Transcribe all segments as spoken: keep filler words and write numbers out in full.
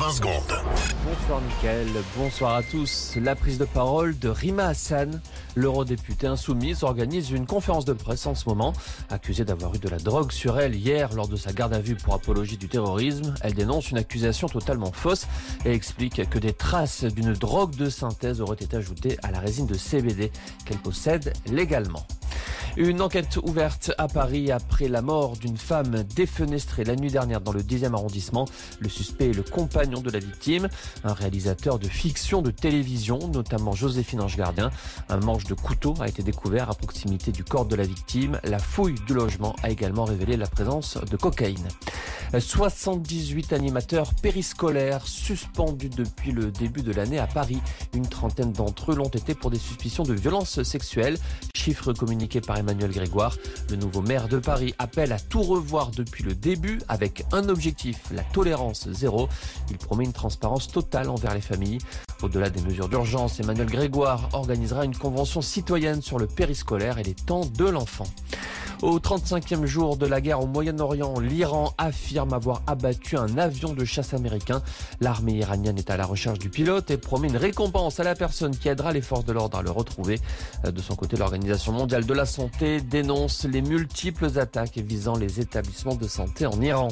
quatre-vingts secondes. Bonsoir Mickaël, bonsoir à tous. La prise de parole de Rima Hassan, l'eurodéputée insoumise, organise une conférence de presse en ce moment. Accusée d'avoir eu de la drogue sur elle hier lors de sa garde à vue pour apologie du terrorisme, elle dénonce une accusation totalement fausse et explique que des traces d'une drogue de synthèse auraient été ajoutées à la résine de C B D qu'elle possède légalement. Une enquête ouverte à Paris après la mort d'une femme défenestrée la nuit dernière dans le dixième arrondissement. Le suspect est le compagnon de la victime, un réalisateur de fiction de télévision, notamment Joséphine Ange Gardien. Un manche de couteau a été découvert à proximité du corps de la victime. La fouille du logement a également révélé la présence de cocaïne. soixante-dix-huit animateurs périscolaires suspendus depuis le début de l'année à Paris. Une trentaine d'entre eux l'ont été pour des suspicions de violences sexuelles. Chiffre communiqué par Emmanuel Grégoire. Le nouveau maire de Paris appelle à tout revoir depuis le début avec un objectif, la tolérance zéro. Il promet une transparence totale envers les familles. Au-delà des mesures d'urgence, Emmanuel Grégoire organisera une convention citoyenne sur le périscolaire et les temps de l'enfant. Au trente-cinquième jour de la guerre au Moyen-Orient, l'Iran affirme avoir abattu un avion de chasse américain. L'armée iranienne est à la recherche du pilote et promet une récompense à la personne qui aidera les forces de l'ordre à le retrouver. De son côté, l'Organisation mondiale de la santé dénonce les multiples attaques visant les établissements de santé en Iran.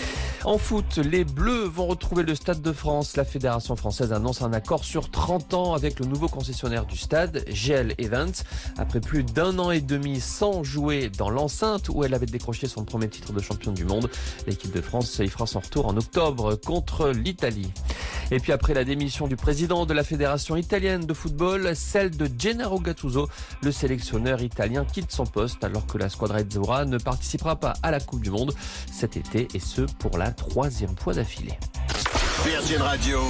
En foot, les Bleus vont retrouver le Stade de France. La Fédération française annonce un accord sur trente ans avec le nouveau concessionnaire du stade, G L Events. Après plus d'un an et demi sans jouer dans l'enceinte où elle avait décroché son premier titre de champion du monde, l'équipe de France y fera son retour en octobre contre l'Italie. Et puis après la démission du président de la Fédération italienne de football, celle de Gennaro Gattuso, le sélectionneur italien quitte son poste alors que la squadra azzurra ne participera pas à la Coupe du Monde cet été et ce pour la troisième fois d'affilée. Virgin Radio.